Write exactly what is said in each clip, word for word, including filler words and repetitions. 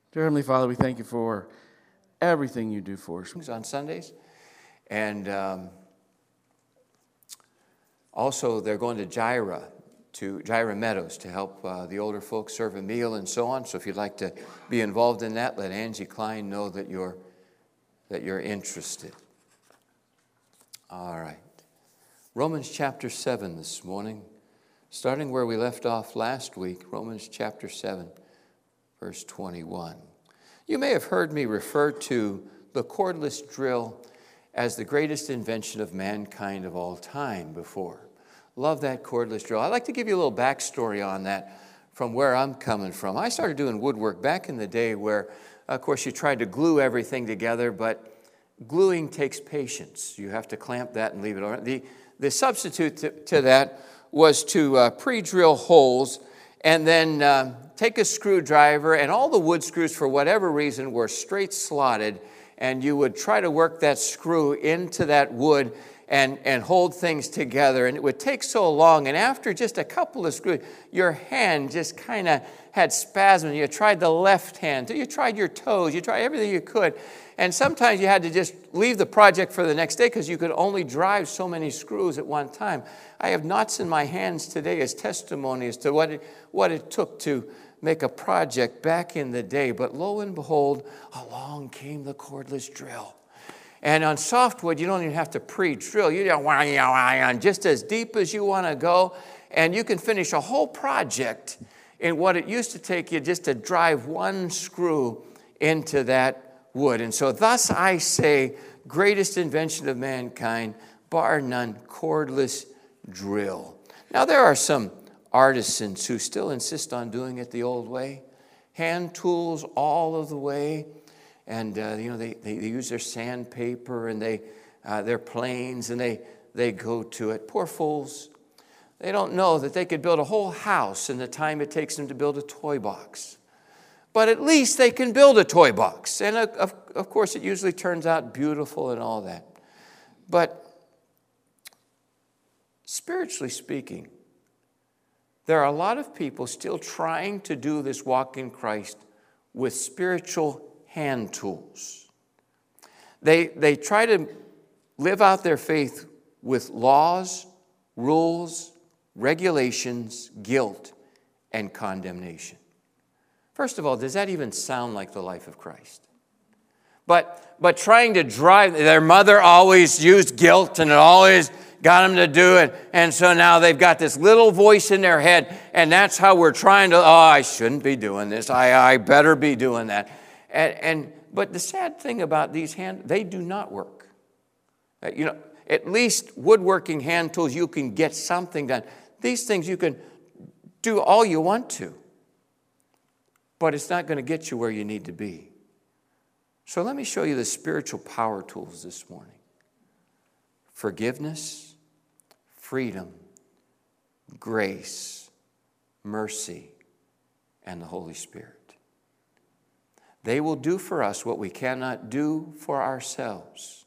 Dear Heavenly Father, we thank you for everything you do for us. On Sundays. And um, also they're going to Gyra, to Gyra Meadows to help uh, the older folks serve a meal and so on. So if you'd like to be involved in that, let Angie Klein know that you're, that you're interested. All right. Romans chapter seven this morning, starting where we left off last week, Romans chapter seven, verse twenty-one. You may have heard me refer to the cordless drill as the greatest invention of mankind of all time before. Love that cordless drill. I'd like to give you a little backstory on that from where I'm coming from. I started doing woodwork back in the day where, of course, you tried to glue everything together, but gluing takes patience. You have to clamp that and leave it on. The, the substitute to, to that was to uh, pre-drill holes and then um, take a screwdriver, and all the wood screws, for whatever reason, were straight slotted, and you would try to work that screw into that wood and, and hold things together, and it would take so long, and after just a couple of screws, your hand just kind of had spasms. You tried the left hand, you tried your toes, you tried everything you could, and sometimes you had to just leave the project for the next day because you could only drive so many screws at one time. I have knots in my hands today as testimony as to what it, what it took to make a project back in the day. But lo and behold, along came the cordless drill. And on softwood, you don't even have to pre-drill. You don't just as deep as you want to go, and you can finish a whole project in what it used to take you just to drive one screw into that wood. And so thus I say, greatest invention of mankind, bar none, cordless drill. Now there are some artisans who still insist on doing it the old way. Hand tools all of the way. And, uh, you know, they, they use their sandpaper and they, uh, their planes and they, they go to it. Poor fools. They don't know that they could build a whole house in the time it takes them to build a toy box. But at least they can build a toy box. And, of, of course, it usually turns out beautiful and all that. But spiritually speaking, there are a lot of people still trying to do this walk in Christ with spiritual hand tools. They, they try to live out their faith with laws, rules, regulations, guilt, and condemnation. First of all, does that even sound like the life of Christ? But, but trying to drive, their mother always used guilt and it always got them to do it. And so now they've got this little voice in their head, and that's how we're trying to, oh, I shouldn't be doing this. I, I better be doing that. And, and but the sad thing about these hand, they do not work. You know, at least woodworking hand tools, you can get something done. These things you can do all you want to, but it's not going to get you where you need to be. So let me show you the spiritual power tools this morning. Forgiveness, freedom, grace, mercy, and the Holy Spirit. They will do for us what we cannot do for ourselves.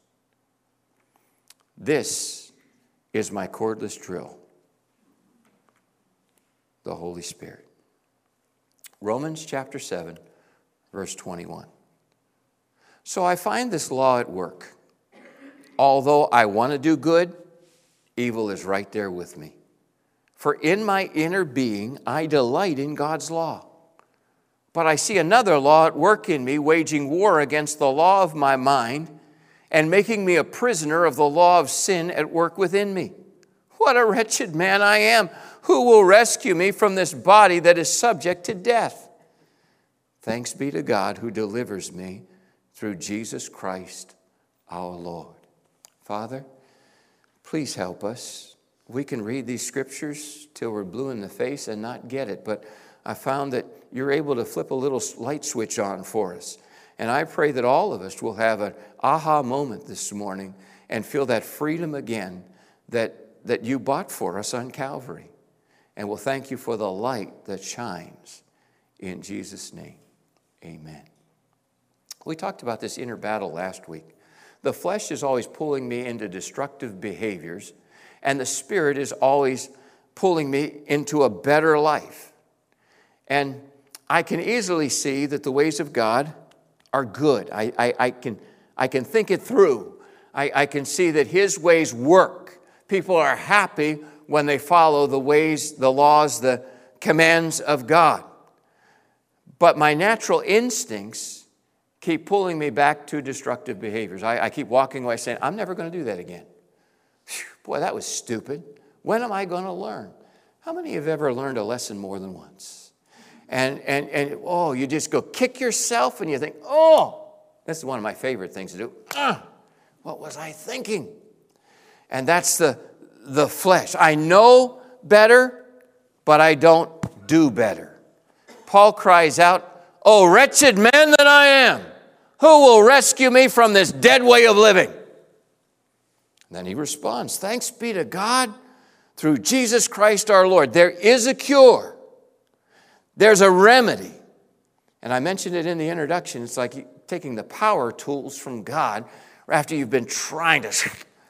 This is my cordless drill, the Holy Spirit. Romans chapter seven, verse twenty-one. So I find this law at work. Although I want to do good, evil is right there with me. For in my inner being, I delight in God's law. But I see another law at work in me, waging war against the law of my mind and making me a prisoner of the law of sin at work within me. What a wretched man I am! Who will rescue me from this body that is subject to death? Thanks be to God who delivers me through Jesus Christ our Lord. Father, please help us. We can read these scriptures till we're blue in the face and not get it, but I found that you're able to flip a little light switch on for us. And I pray that all of us will have an aha moment this morning and feel that freedom again that, that you bought for us on Calvary. And we'll thank you for the light that shines. In Jesus' name, amen. We talked about this inner battle last week. The flesh is always pulling me into destructive behaviors, and the Spirit is always pulling me into a better life. And I can easily see that the ways of God are good. I, I, I, can, I can think it through. I, I can see that His ways work. People are happy when they follow the ways, the laws, the commands of God. But my natural instincts keep pulling me back to destructive behaviors. I, I keep walking away saying, I'm never going to do that again. Whew, boy, that was stupid. When am I going to learn? How many have ever learned a lesson more than once? And, and, and oh, you just go kick yourself and you think, oh, this is one of my favorite things to do. Ah, what was I thinking? And that's the, the flesh. I know better, but I don't do better. Paul cries out, oh, wretched man that I am, who will rescue me from this dead way of living? And then he responds, thanks be to God through Jesus Christ our Lord. There is a cure. There's a remedy. And I mentioned it in the introduction. It's like taking the power tools from God after you've been trying to.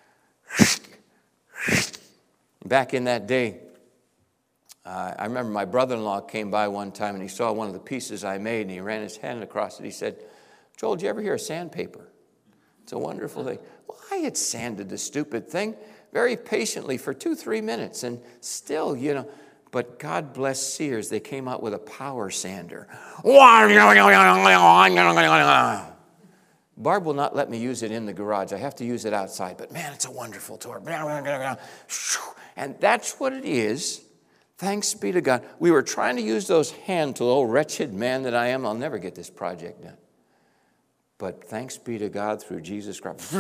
Back in that day, uh, I remember my brother-in-law came by one time and he saw one of the pieces I made and he ran his hand across it. He said, Joel, did you ever hear of sandpaper? It's a wonderful thing. Well, I had sanded the stupid thing very patiently for two, three minutes and still, you know, but God bless Sears, they came out with a power sander. Barb will not let me use it in the garage. I have to use it outside. But man, it's a wonderful tour. And that's what it is. Thanks be to God. We were trying to use those hand tools. Oh, wretched man that I am, I'll never get this project done. But thanks be to God through Jesus Christ.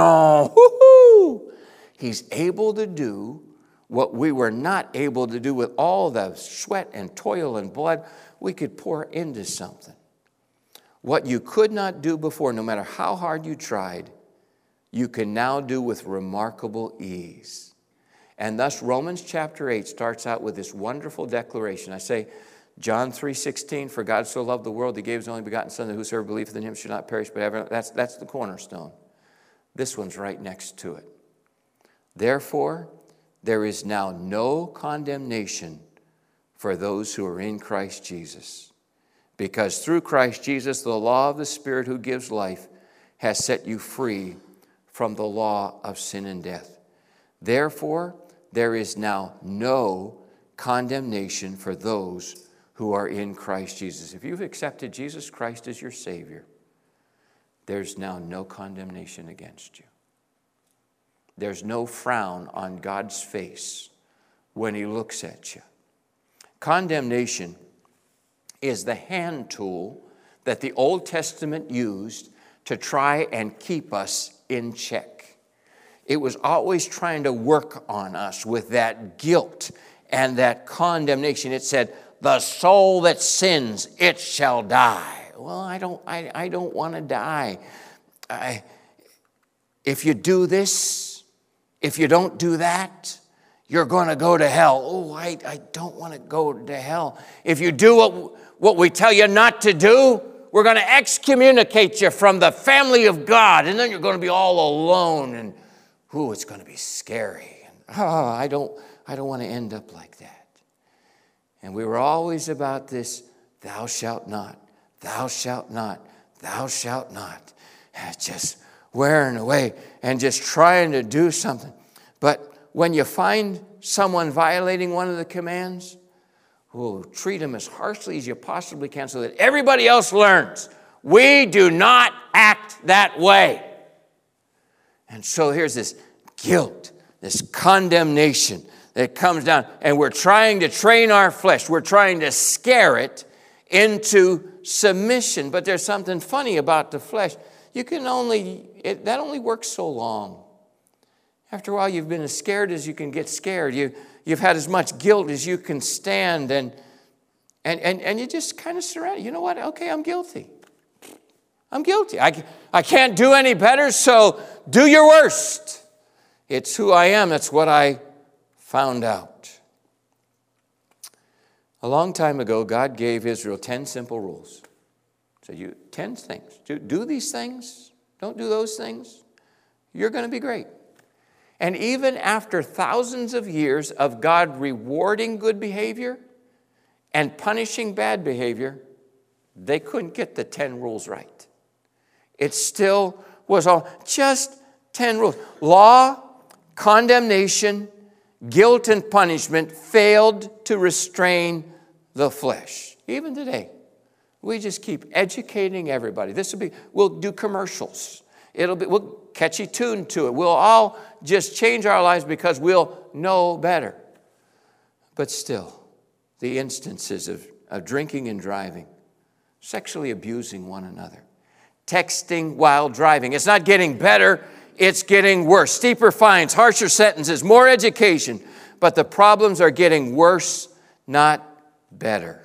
He's able to do what we were not able to do with all the sweat and toil and blood we could pour into something. What you could not do before, no matter how hard you tried, you can now do with remarkable ease. And thus Romans chapter eight starts out with this wonderful declaration. I say, John three sixteen, for God so loved the world, He gave His only begotten Son, that whosoever believeth in Him should not perish, but have. That's, that's the cornerstone. This one's right next to it. Therefore, there is now no condemnation for those who are in Christ Jesus. Because through Christ Jesus, the law of the Spirit who gives life has set you free from the law of sin and death. Therefore, there is now no condemnation for those who are in Christ Jesus. If you've accepted Jesus Christ as your Savior, there's now no condemnation against you. There's no frown on God's face when He looks at you. Condemnation is the hand tool that the Old Testament used to try and keep us in check. It was always trying to work on us with that guilt and that condemnation. It said, the soul that sins, it shall die. Well, I don't, I, I don't want to die. I, if you do this, if you don't do that, you're going to go to hell. Oh, I, I don't want to go to hell. If you do what, what we tell you not to do, we're going to excommunicate you from the family of God, and then you're going to be all alone, and ooh, it's going to be scary. And, oh, I don't, I don't want to end up like that. And we were always about this, thou shalt not, thou shalt not, thou shalt not. Just wearing away and just trying to do something. But when you find someone violating one of the commands, oh, treat them as harshly as you possibly can so that everybody else learns. We do not act that way. And so here's this guilt, this condemnation that comes down, and we're trying to train our flesh. We're trying to scare it into submission. But there's something funny about the flesh. You can only, it, that only works so long. After a while, you've been as scared as you can get scared. You, you've had as much guilt as you can stand, and, and, and, and you just kind of surrender. You know what? Okay, I'm guilty. I'm guilty. I, I can't do any better, so do your worst. It's who I am. That's what I found out. A long time ago, God gave Israel ten simple rules. So you, ten things. Do, do these things. Don't do those things. You're going to be great. And even after thousands of years of God rewarding good behavior and punishing bad behavior, they couldn't get the ten rules right. It still was all just ten rules. Law, condemnation, guilt, and punishment failed to restrain the flesh. Even today, we just keep educating everybody. This will be, we'll do commercials. It'll be, we'll catchy tune to it. We'll all just change our lives because we'll know better. But still, the instances of, of drinking and driving, sexually abusing one another, texting while driving. It's not getting better, it's getting worse. Steeper fines, harsher sentences, more education. But the problems are getting worse, not better.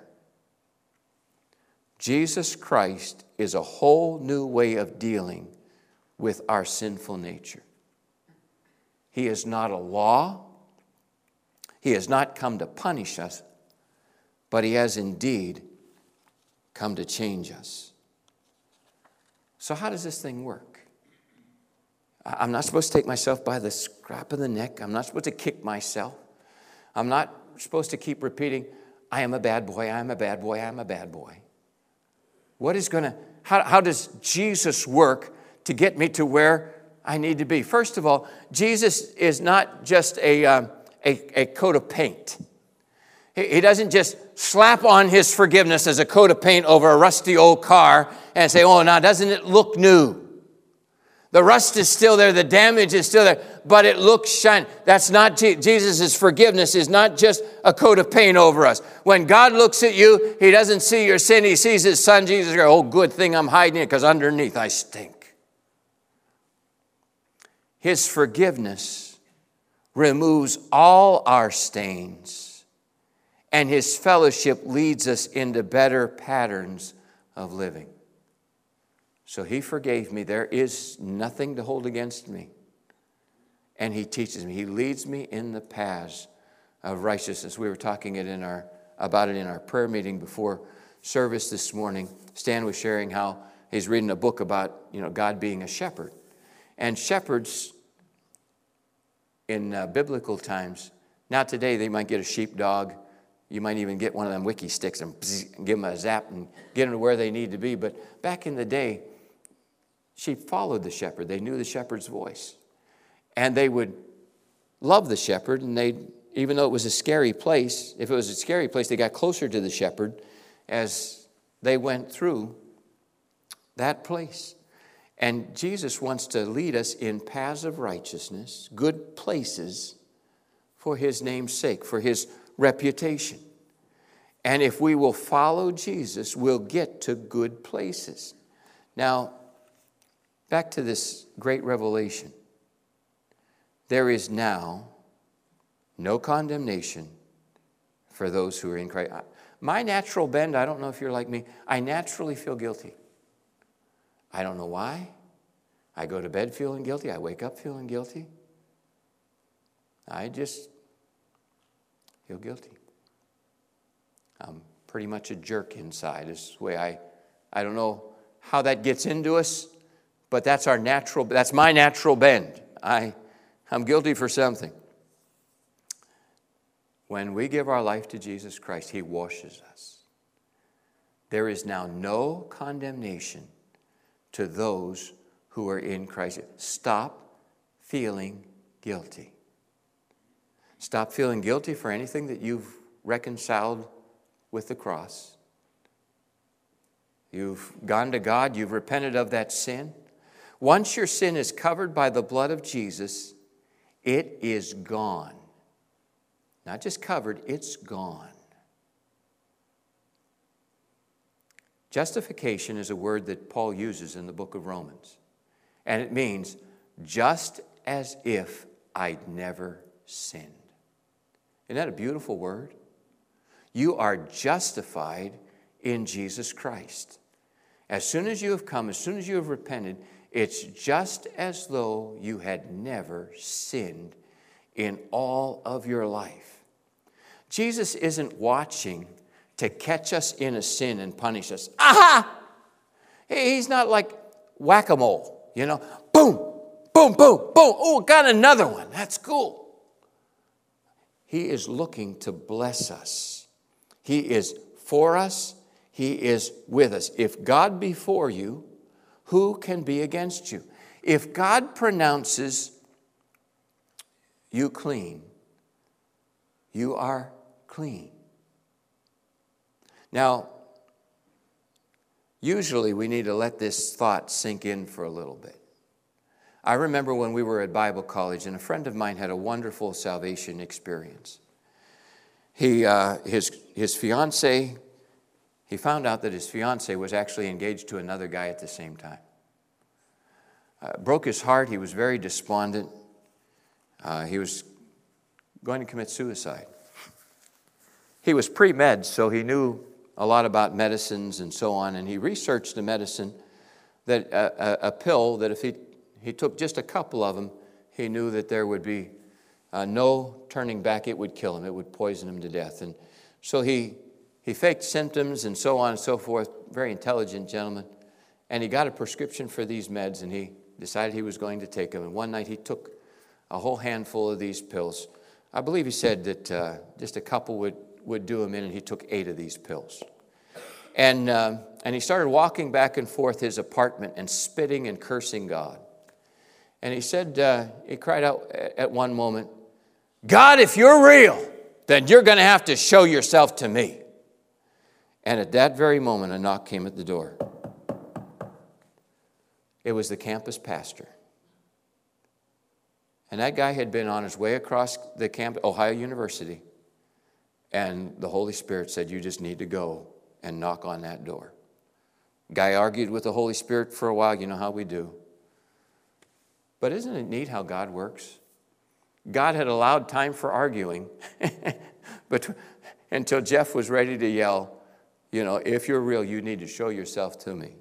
Jesus Christ is a whole new way of dealing with our sinful nature. He is not a law. He has not come to punish us, but he has indeed come to change us. So how does this thing work? I'm not supposed to take myself by the scruff of the neck. I'm not supposed to kick myself. I'm not supposed to keep repeating, I am a bad boy, I am a bad boy, I am a bad boy. What is going to, how, how does Jesus work to get me to where I need to be? First of all, Jesus is not just a, um, a, a coat of paint. He, he doesn't just slap on his forgiveness as a coat of paint over a rusty old car and say, oh, now doesn't it look new? The rust is still there, the damage is still there, but it looks shiny. That's not, Jesus' forgiveness is not just a coat of paint over us. When God looks at you, he doesn't see your sin, he sees his son, Jesus. Oh, good thing I'm hiding it because underneath I stink. His forgiveness removes all our stains, and his fellowship leads us into better patterns of living. So he forgave me. There is nothing to hold against me. And he teaches me. He leads me in the paths of righteousness. We were talking it in our, about it in our prayer meeting before service this morning. Stan was sharing how he's reading a book about, you know, God being a shepherd. And shepherds in uh, biblical times, now today they might get a sheepdog. You might even get one of them wiki sticks and, and give them a zap and get them to where they need to be. But back in the day, sheep followed the shepherd. They knew the shepherd's voice. And they would love the shepherd, and they, even though it was a scary place, if it was a scary place, they got closer to the shepherd as they went through that place. And Jesus wants to lead us in paths of righteousness, good places for his name's sake, for his reputation. And if we will follow Jesus, we'll get to good places. Now, back to this great revelation. There is now no condemnation for those who are in Christ. My natural bend, I don't know if you're like me, I naturally feel guilty. I don't know why. I go to bed feeling guilty. I wake up feeling guilty. I just feel guilty. I'm pretty much a jerk inside. Is the way I, I don't know how that gets into us, but that's our natural, that's my natural bend. I, I'm guilty for something. When we give our life to Jesus Christ, he washes us. There is now no condemnation to those who are in Christ. Stop feeling guilty. Stop feeling guilty for anything that you've reconciled with the cross. You've gone to God, you've repented of that sin. Once your sin is covered by the blood of Jesus, it is gone. Not just covered, it's gone. Justification is a word that Paul uses in the book of Romans. And it means just as if I'd never sinned. Isn't that a beautiful word? You are justified in Jesus Christ. As soon as you have come, as soon as you have repented, it's just as though you had never sinned in all of your life. Jesus isn't watching to catch us in a sin and punish us. Aha! He's not like whack-a-mole, you know. Boom, boom, boom, boom. Oh, got another one. That's cool. He is looking to bless us. He is for us. He is with us. If God be for you, who can be against you? If God pronounces you clean, you are clean. Now, usually we need to let this thought sink in for a little bit. I remember when we were at Bible college, and a friend of mine had a wonderful salvation experience. He, uh, his, his fiancée, he found out that his fiancée was actually engaged to another guy at the same time. Uh, broke his heart. He was very despondent. Uh, he was going to commit suicide. He was pre-med, so he knew a lot about medicines and so on, and he researched a medicine, that a, a, a pill that if he, he took just a couple of them, he knew that there would be uh, no turning back. It would kill him. It would poison him to death. And so he, he faked symptoms and so on and so forth. Very intelligent gentleman. And he got a prescription for these meds, and he decided he was going to take them. And one night he took a whole handful of these pills. I believe he said that uh, just a couple would, would do him in, and he took eight of these pills. And, um, and he started walking back and forth his apartment and spitting and cursing God. And he said, uh, he cried out at one moment, "God, if you're real, then you're going to have to show yourself to me." And at that very moment, a knock came at the door. It was the campus pastor. And that guy had been on his way across the campus, Ohio University, and the Holy Spirit said, "You just need to go and knock on that door." Guy argued with the Holy Spirit for a while. You know how we do. But isn't it neat how God works? God had allowed time for arguing but until Jeff was ready to yell, you know, "If you're real, you need to show yourself to me."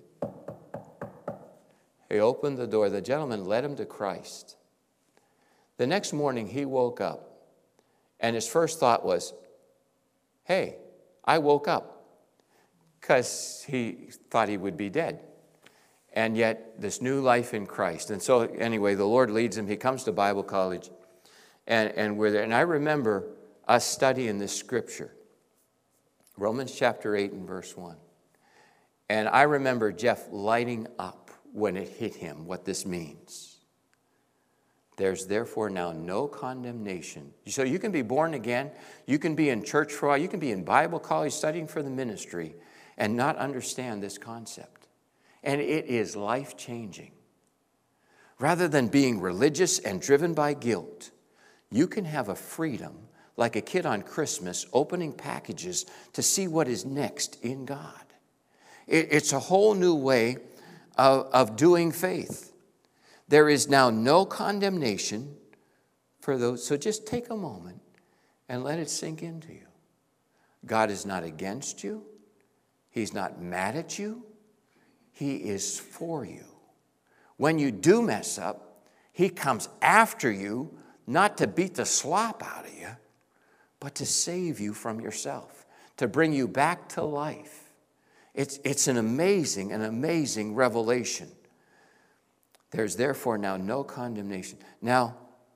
He opened the door. The gentleman led him to Christ. The next morning, he woke up, and his first thought was, "Hey, I woke up," because he thought he would be dead. And yet, this new life in Christ. And so, anyway, the Lord leads him. He comes to Bible college, and, and we're there. And I remember us studying this scripture, Romans chapter eight and verse one. And I remember Jeff lighting up when it hit him what this means. There's therefore now no condemnation. So you can be born again, you can be in church for a while, you can be in Bible college studying for the ministry and not understand this concept. And it is life-changing. Rather than being religious and driven by guilt, you can have a freedom like a kid on Christmas opening packages to see what is next in God. It's a whole new way of, of doing faith. There is now no condemnation for those. So just take a moment and let it sink into you. God is not against you. He's not mad at you. He is for you. When you do mess up, He comes after you, not to beat the slop out of you, but to save you from yourself, to bring you back to life. It's, it's an amazing, an amazing revelation. There's therefore now no condemnation. Now,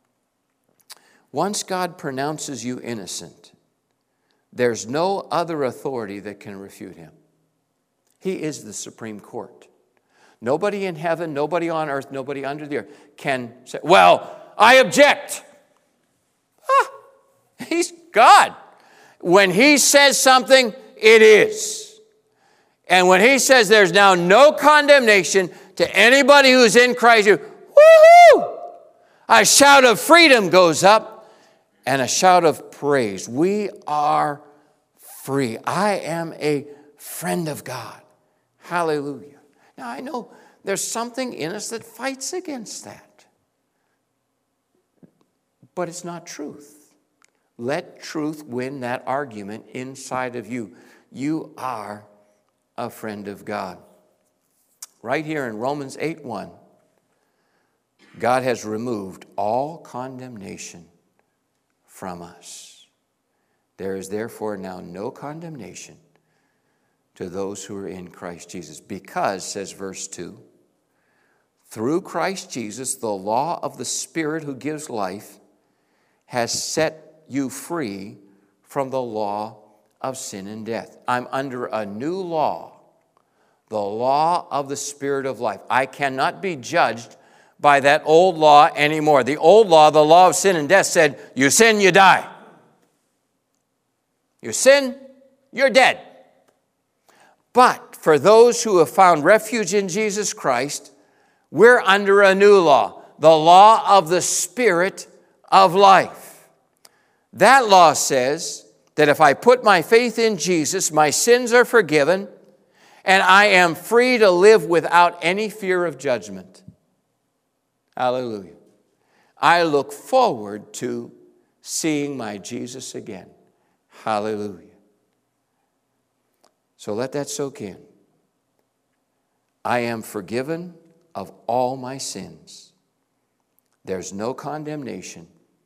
once God pronounces you innocent, there's no other authority that can refute Him. He is the Supreme Court. Nobody in heaven, nobody on earth, nobody under the earth can say, "Well, I object." Ah, He's God. When He says something, it is. And when He says there's now no condemnation to anybody who's in Christ, you, woohoo! A shout of freedom goes up and a shout of praise. We are free. I am a friend of God. Hallelujah. Now, I know there's something in us that fights against that. But it's not truth. Let truth win that argument inside of you. You are a friend of God. Right here in Romans eight one, God has removed all condemnation from us. There is therefore now no condemnation to those who are in Christ Jesus. Because, says verse two, through Christ Jesus, the law of the Spirit who gives life has set you free from the law of sin and death. I'm under a new law, the law of the Spirit of life. I cannot be judged by that old law anymore. The old law, the law of sin and death, said, you sin, you die. You sin, you're dead. But for those who have found refuge in Jesus Christ, we're under a new law, the law of the Spirit of life. That law says that if I put my faith in Jesus, my sins are forgiven, and I am free to live without any fear of judgment. Hallelujah. I look forward to seeing my Jesus again. Hallelujah. So let that soak in. I am forgiven of all my sins. There's no condemnation.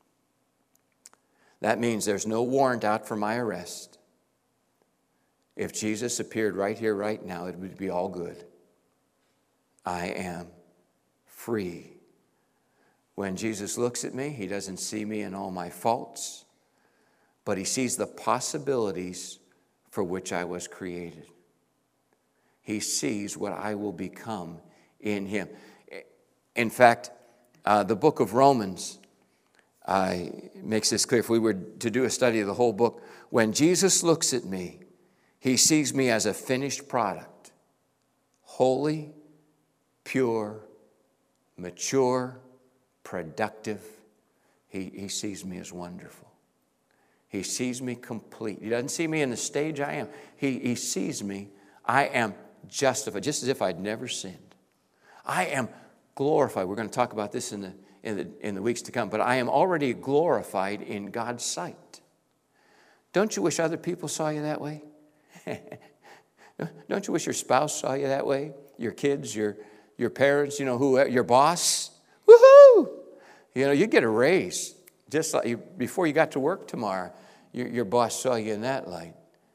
That means there's no warrant out for my arrest. If Jesus appeared right here, right now, it would be all good. I am free. When Jesus looks at me, he doesn't see me in all my faults, but he sees the possibilities for which I was created. He sees what I will become in him. In fact, uh, the book of Romans uh, makes this clear. If we were to do a study of the whole book, when Jesus looks at me, he sees me as a finished product, holy, pure, mature, productive. He, he sees me as wonderful. He sees me complete. He doesn't see me in the stage I am. He, he sees me. I am justified, just as if I'd never sinned. I am glorified. We're going to talk about this in the, in the, in the weeks to come, but I am already glorified in God's sight. Don't you wish other people saw you that way? Don't you wish your spouse saw you that way? Your kids, your, your parents, you know, who, your boss? Woohoo! You know, you get a raise. Just like you, before you got to work tomorrow, your, your boss saw you in that light.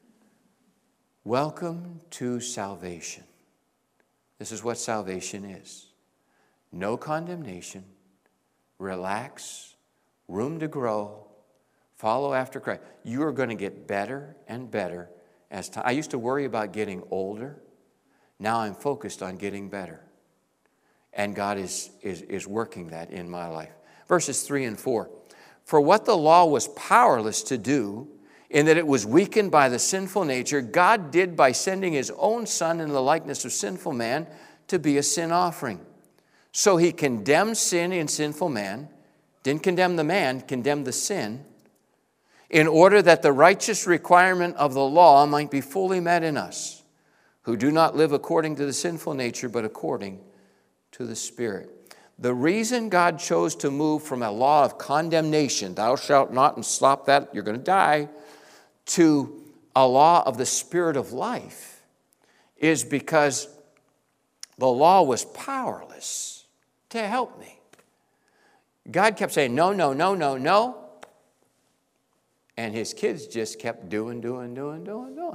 Welcome to salvation. This is what salvation is. No condemnation. Relax. Room to grow. Follow after Christ. You are going to get better and better as time. I used to worry about getting older. Now I'm focused on getting better. And God is, is, is working that in my life. Verses three and four. For what the law was powerless to do, in that it was weakened by the sinful nature, God did by sending his own Son in the likeness of sinful man to be a sin offering. So he condemned sin in sinful man, didn't condemn the man, condemned the sin, in order that the righteous requirement of the law might be fully met in us, who do not live according to the sinful nature, but according to the Spirit. The reason God chose to move from a law of condemnation, thou shalt not, and stop that, you're going to die, to a law of the Spirit of life is because the law was powerless to help me. God kept saying, no, no, no, no, no. And his kids just kept doing, doing, doing, doing, doing.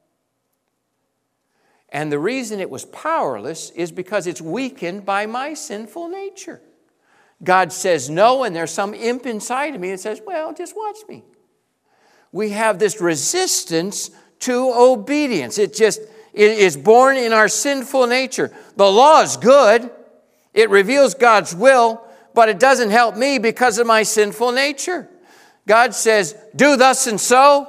And the reason it was powerless is because it's weakened by my sinful nature. God says no, and there's some imp inside of me that says, well, just watch me. We have this resistance to obedience. It just it is born in our sinful nature. The law is good. It reveals God's will, but it doesn't help me because of my sinful nature. God says, do thus and so.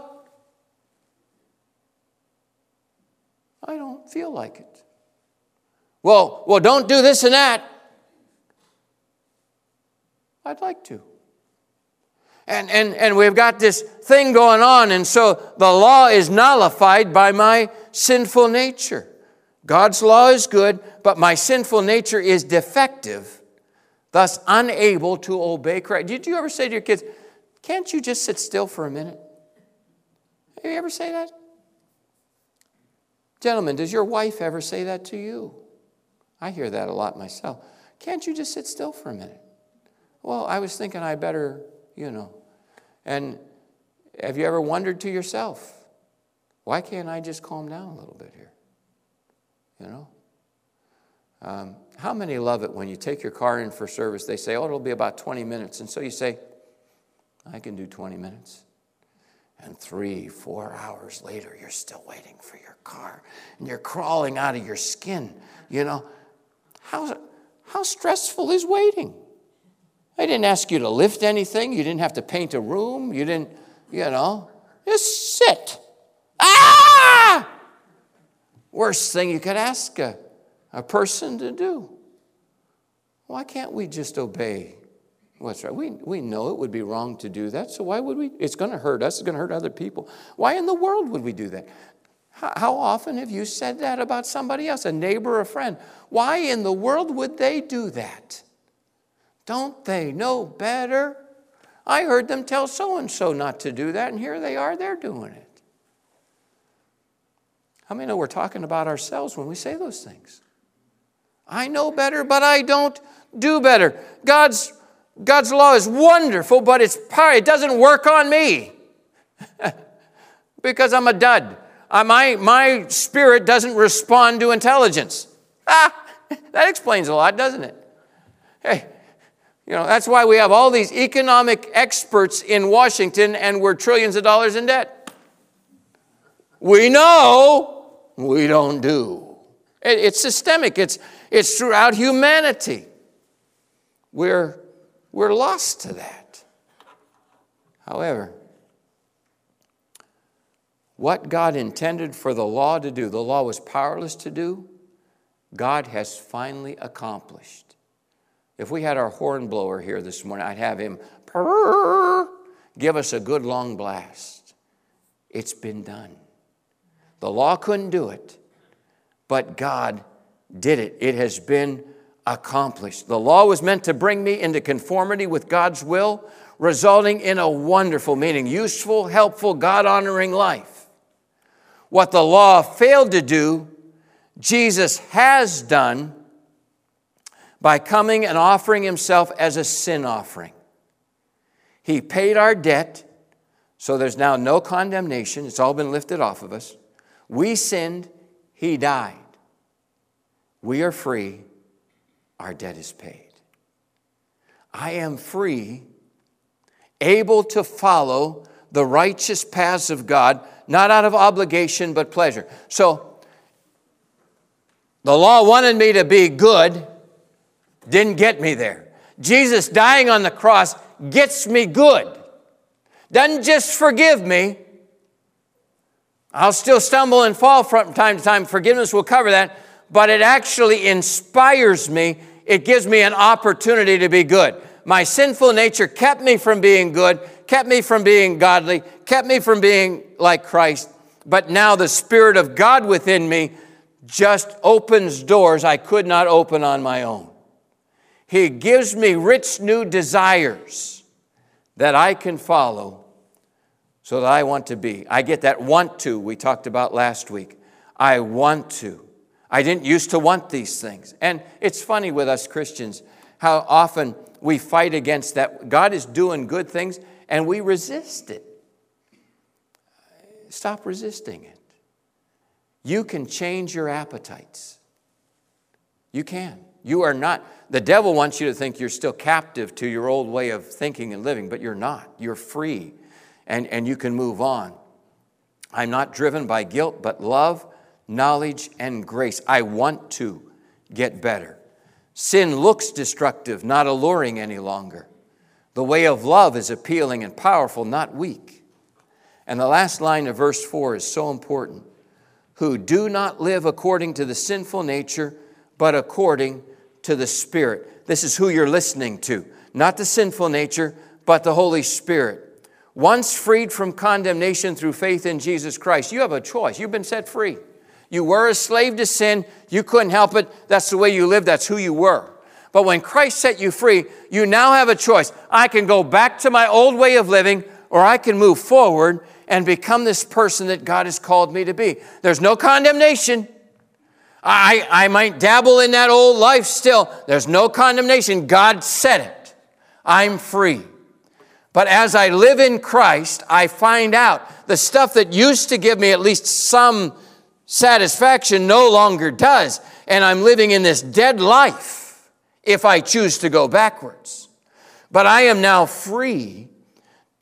I don't feel like it. Well, well, don't do this and that. I'd like to. And, and, and we've got this thing going on, and so the law is nullified by my sinful nature. God's law is good, but my sinful nature is defective, thus unable to obey Christ. Did you ever say to your kids, can't you just sit still for a minute? Have you ever say that? Gentlemen, does your wife ever say that to you? I hear that a lot myself. Can't you just sit still for a minute? Well, I was thinking I better, you know. And have you ever wondered to yourself, why can't I just calm down a little bit here? You know? Um, how many love it when you take your car in for service, they say, oh, it'll be about twenty minutes. And so you say, I can do twenty minutes. And three, four hours later, you're still waiting for your car. And you're crawling out of your skin, you know. How, how stressful is waiting? I didn't ask you to lift anything. You didn't have to paint a room. You didn't, you know, just sit. Ah! Worst thing you could ask a, a person to do. Why can't we just obey what's right? We, we know it would be wrong to do that, so why would we? It's going to hurt us. It's going to hurt other people. Why in the world would we do that? How, how often have you said that about somebody else, a neighbor, a friend? Why in the world would they do that? Don't they know better? I heard them tell so-and-so not to do that, and here they are, they're doing it. How many know we're talking about ourselves when we say those things? I know better, but I don't do better. God's, God's law is wonderful, but it's power. It doesn't work on me because I'm a dud. Uh, my, my spirit doesn't respond to intelligence. Ah, that explains a lot, doesn't it? Hey, you know, that's why we have all these economic experts in Washington and we're trillions of dollars in debt. We know, we don't do. It, it's systemic. It's, it's throughout humanity. We're, we're lost to that. However, what God intended for the law to do, the law was powerless to do, God has finally accomplished. If we had our horn blower here this morning, I'd have him purr, give us a good long blast. It's been done. The law couldn't do it, but God did it. It has been accomplished. The law was meant to bring me into conformity with God's will, resulting in a wonderful, meaning useful, helpful, God-honoring life. What the law failed to do, Jesus has done by coming and offering himself as a sin offering. He paid our debt, so there's now no condemnation. It's all been lifted off of us. We sinned, he died. We are free, our debt is paid. I am free, able to follow the righteous paths of God, not out of obligation but pleasure. So, the law wanted me to be good, didn't get me there. Jesus dying on the cross gets me good. Doesn't just forgive me. I'll still stumble and fall from time to time. Forgiveness will cover that. But it actually inspires me. It gives me an opportunity to be good. My sinful nature kept me from being good, kept me from being godly, kept me from being like Christ. But now the Spirit of God within me just opens doors I could not open on my own. He gives me rich new desires that I can follow so that I want to be. I get that want to we talked about last week. I want to. I didn't used to want these things. And it's funny with us Christians how often we fight against that. God is doing good things and we resist it. Stop resisting it. You can change your appetites. You can. You are not, the devil wants you to think you're still captive to your old way of thinking and living, but you're not. You're free and, and you can move on. I'm not driven by guilt, but love, knowledge, and grace. I want to get better. Sin looks destructive, not alluring any longer. The way of love is appealing and powerful, not weak. And the last line of verse four is so important. Who do not live according to the sinful nature, but according to the Spirit. This is who you're listening to. Not the sinful nature, but the Holy Spirit. Once freed from condemnation through faith in Jesus Christ, you have a choice. You've been set free. You were a slave to sin. You couldn't help it. That's the way you lived. That's who you were. But when Christ set you free, you now have a choice. I can go back to my old way of living, or I can move forward and become this person that God has called me to be. There's no condemnation. I, I might dabble in that old life still. There's no condemnation. God said it. I'm free. But as I live in Christ, I find out the stuff that used to give me at least some satisfaction no longer does. And I'm living in this dead life if I choose to go backwards. But I am now free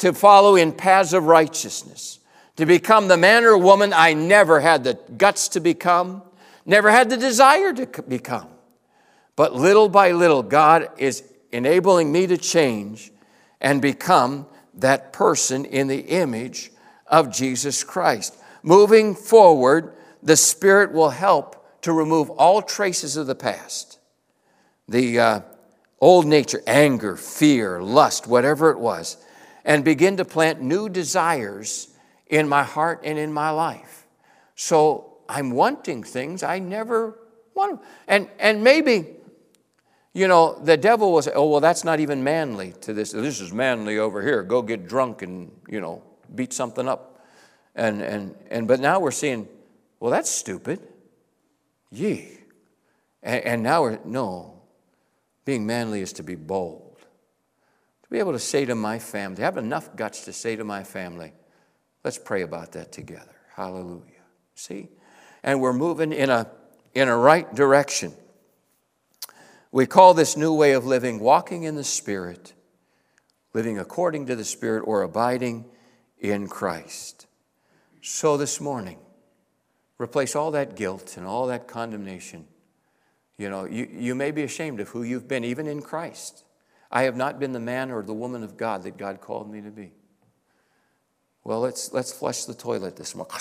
to follow in paths of righteousness, to become the man or woman I never had the guts to become, never had the desire to become. But little by little, God is enabling me to change and become that person in the image of Jesus Christ. Moving forward, the Spirit will help to remove all traces of the past. The uh, old nature, anger, fear, lust, whatever it was, and begin to plant new desires in my heart and in my life. So I'm wanting things I never wanted. And, and maybe, you know, the devil will say, oh, well, that's not even manly to this. This is manly over here. Go get drunk and, you know, beat something up. And, and, and but now we're seeing, well, that's stupid. Yee. And, and now we're, no. Being manly is to be bold. To be able to say to my family, to have enough guts to say to my family, let's pray about that together. Hallelujah. See? And we're moving in a, in a right direction. We call this new way of living walking in the Spirit, living according to the Spirit, or abiding in Christ. So this morning, replace all that guilt and all that condemnation. You know, you, you may be ashamed of who you've been, even in Christ. I have not been the man or the woman of God that God called me to be. Well, let's, let's flush the toilet this morning.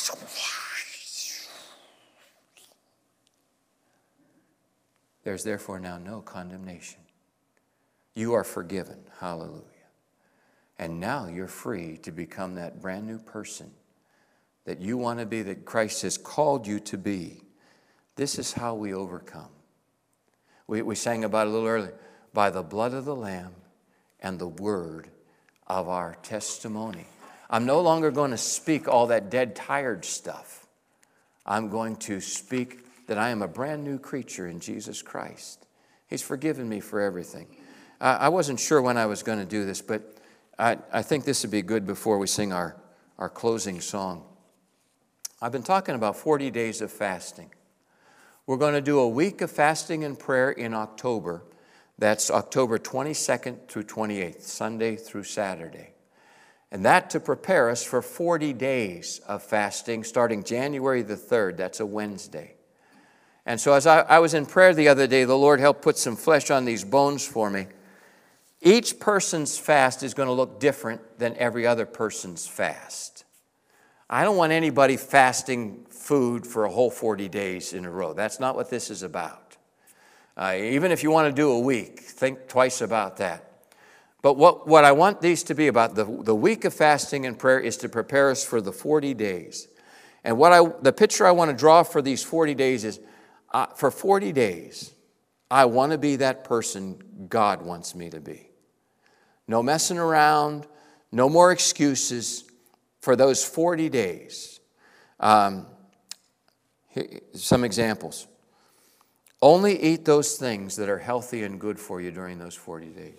There's therefore now no condemnation. You are forgiven. Hallelujah. And now you're free to become that brand new person that you want to be, that Christ has called you to be. This is how we overcome. We, we sang about it a little earlier. By the blood of the Lamb and the word of our testimony. I'm no longer going to speak all that dead, tired stuff. I'm going to speak that I am a brand new creature in Jesus Christ. He's forgiven me for everything. I, I wasn't sure when I was going to do this, but I, I think this would be good before we sing our, our closing song. I've been talking about forty days of fasting. We're going to do a week of fasting and prayer in October. That's October twenty-second through twenty-eighth, Sunday through Saturday. And that to prepare us for forty days of fasting starting January the third. That's a Wednesday. And so as I, I was in prayer the other day, the Lord helped put some flesh on these bones for me. Each person's fast is going to look different than every other person's fast. I don't want anybody fasting food for a whole forty days in a row. That's not what this is about. Uh, even if you want to do a week, think twice about that. But what, what I want these to be about, the, the week of fasting and prayer, is to prepare us for the forty days. And what I, the picture I want to draw for these forty days is, uh, for forty days, I want to be that person God wants me to be. No messing around, no more excuses for those forty days. Um, here, some examples. Only eat those things that are healthy and good for you during those forty days.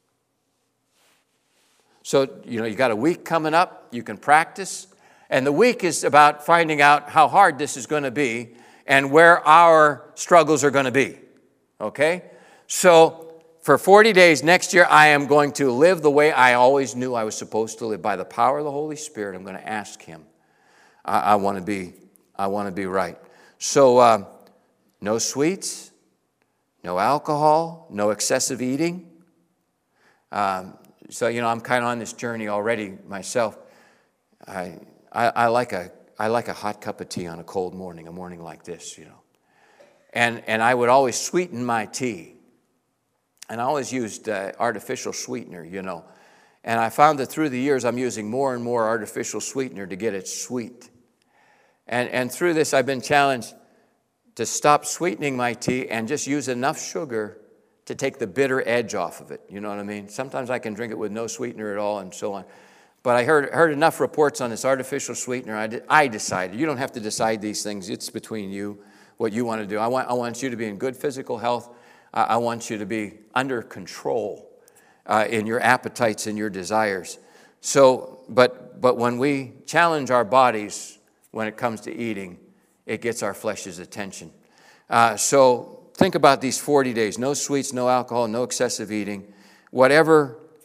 So, you know, you got a week coming up, you can practice. And the week is about finding out how hard this is going to be and where our struggles are going to be. Okay? So, for forty days next year, I am going to live the way I always knew I was supposed to live. By the power of the Holy Spirit, I'm going to ask Him. I, I want to be, I want to be right. So, uh, no sweets, no alcohol, no excessive eating. Um, so, you know, I'm kind of on this journey already myself. I, I, I like a, I like a hot cup of tea on a cold morning, a morning like this, you know. And, and I would always sweeten my tea. And I always used uh, artificial sweetener, you know. And I found that through the years, I'm using more and more artificial sweetener to get it sweet. And, and through this, I've been challenged to stop sweetening my tea and just use enough sugar to take the bitter edge off of it. You know what I mean? Sometimes I can drink it with no sweetener at all and so on. But I heard heard enough reports on this artificial sweetener. I, did, I decided. You don't have to decide these things. It's between you, what you want to do. I want, I want you to be in good physical health. I, I want you to be under control uh, in your appetites and your desires. So, but but when we challenge our bodies when it comes to eating, it gets our flesh's attention. Uh, so think about these forty days. No sweets, no alcohol, no excessive eating. Whatever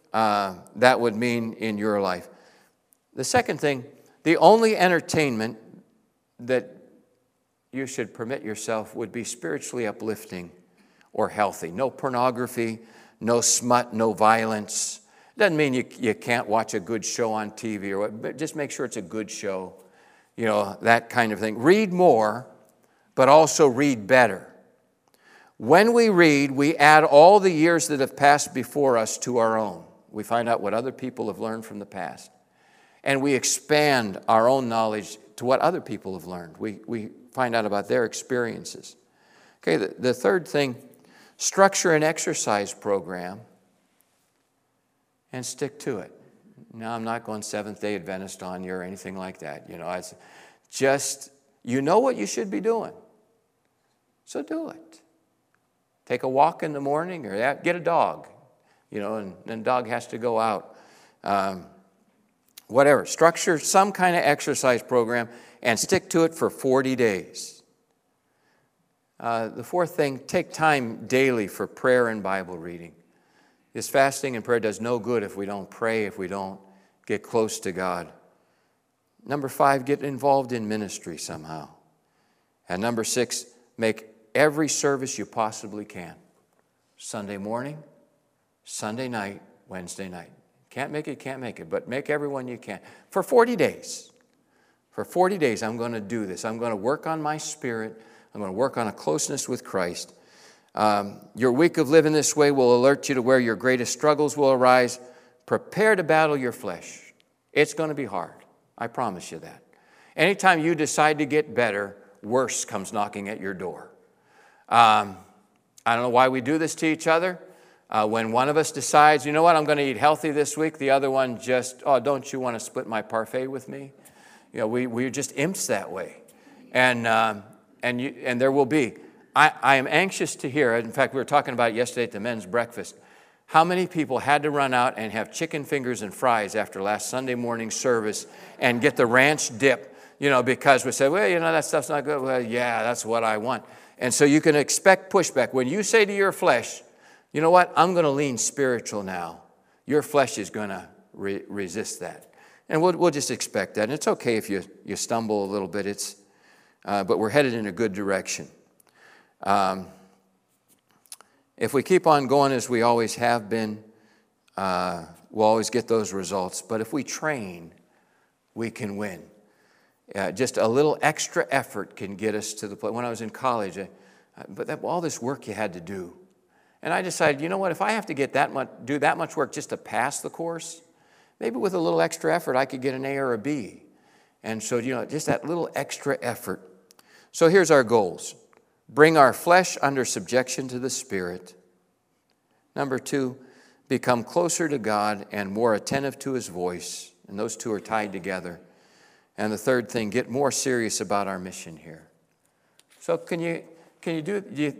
uh, that would mean in your life. The second thing, the only entertainment that you should permit yourself would be spiritually uplifting or healthy. No pornography, no smut, no violence. Doesn't mean you, you can't watch a good show on T V or what, but just make sure it's a good show. You know, that kind of thing. Read more, but also read better. When we read, we add all the years that have passed before us to our own. We find out what other people have learned from the past. And we expand our own knowledge to what other people have learned. We, we find out about their experiences. Okay, the, the third thing, structure an exercise program and stick to it. Now, I'm not going Seventh-day Adventist on you or anything like that. You know, it's just, you know what you should be doing. So do it. Take a walk in the morning or that, get a dog, you know, and then the dog has to go out. Um, whatever. Structure some kind of exercise program and stick to it for forty days. Uh, the fourth thing, take time daily for prayer and Bible reading. This fasting and prayer does no good if we don't pray, if we don't get close to God. Number five, get involved in ministry somehow. And number six, make every service you possibly can. Sunday morning, Sunday night, Wednesday night. Can't make it, can't make it, but make every one you can. For forty days. For forty days, I'm going to do this. I'm going to work on my spirit. I'm going to work on a closeness with Christ. Um, your week of living this way will alert you to where your greatest struggles will arise. Prepare to battle your flesh. It's going to be hard. I promise you that. Anytime you decide to get better, worse comes knocking at your door. Um, I don't know why we do this to each other. Uh, when one of us decides, you know what, I'm going to eat healthy this week, the other one just, oh, don't you want to split my parfait with me? You know, we, we're just imps that way. And, um, and, you, and there will be. I, I am anxious to hear, in fact, we were talking about it yesterday at the men's breakfast, how many people had to run out and have chicken fingers and fries after last Sunday morning service and get the ranch dip, you know, because we said, well, you know, that stuff's not good. Well, yeah, that's what I want. And so you can expect pushback. When you say to your flesh, you know what, I'm going to lean spiritual now, your flesh is going to re- resist that. And we'll, we'll just expect that. And it's okay if you, you stumble a little bit, It's, uh, but we're headed in a good direction. Um, if we keep on going as we always have been, uh, we'll always get those results. But if we train, we can win. Uh, just a little extra effort can get us to the place. When I was in college, I, but that, all this work you had to do. And I decided, you know what, if I have to get that much, do that much work just to pass the course, maybe with a little extra effort I could get an A or a B. And so, you know, just that little extra effort. So here's our goals. Bring our flesh under subjection to the Spirit. Number two, become closer to God and more attentive to His voice. And those two are tied together. And the third thing, get more serious about our mission here. So can you can you do, do you,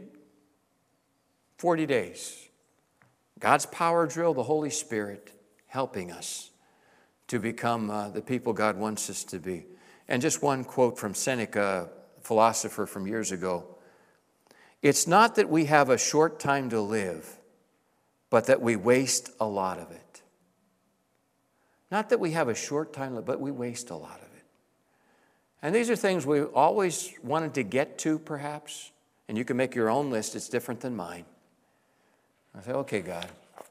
forty days? God's power drill, the Holy Spirit helping us to become uh, the people God wants us to be. And just one quote from Seneca, a philosopher from years ago. It's not that we have a short time to live, but that we waste a lot of it. Not that we have a short time, but we waste a lot of it. And these are things we always wanted to get to, perhaps. And you can make your own list. It's different than mine. I say, okay, God,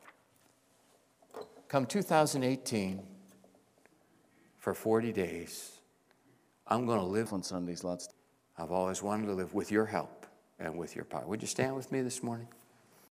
come two thousand eighteen, for forty days, I'm going to live on Sundays lots. I've always wanted to live with your help and with your power. Would you stand with me this morning?